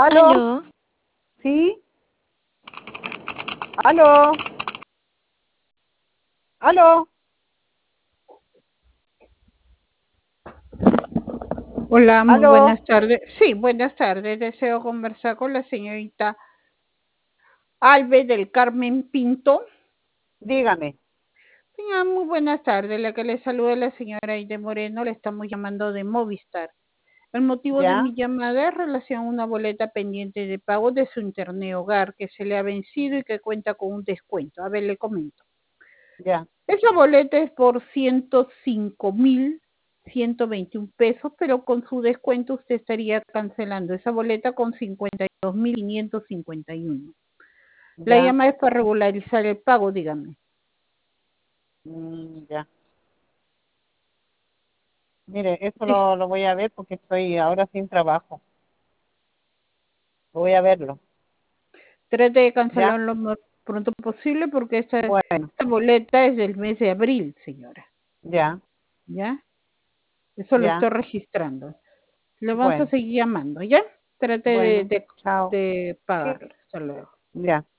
¿Aló? Aló, ¿Sí? ¿Aló? ¿Aló? Hola, muy ¿Aló? buenas tardes. Sí, buenas tardes. Deseo conversar con la señorita Alves del Carmen Pinto. Dígame. Señora, muy buenas tardes. La que le saluda es la señora Aide Moreno. Le estamos llamando de Movistar. El motivo de ¿Ya? mi llamada es relación a una boleta pendiente de pago de su internet hogar que se le ha vencido y que cuenta con un descuento. A ver, le comento. ¿Ya? Esa boleta es por 105.121 pesos, pero con su descuento usted estaría cancelando esa boleta con 52.551. La ¿Ya? llama es para regularizar el pago, dígame. Ya. Mire, eso Sí, lo voy a ver porque estoy ahora sin trabajo. Voy a verlo. trate de ¿Ya? cancelarlo lo más pronto posible porque esta Bueno, boleta es del mes de abril, señora. ya, ¿Ya? Eso lo ya. estoy registrando. Le vamos a Bueno, seguir llamando, ¿ya? Trate bueno. de, Chao. de pagarlo. Hasta luego. Ya.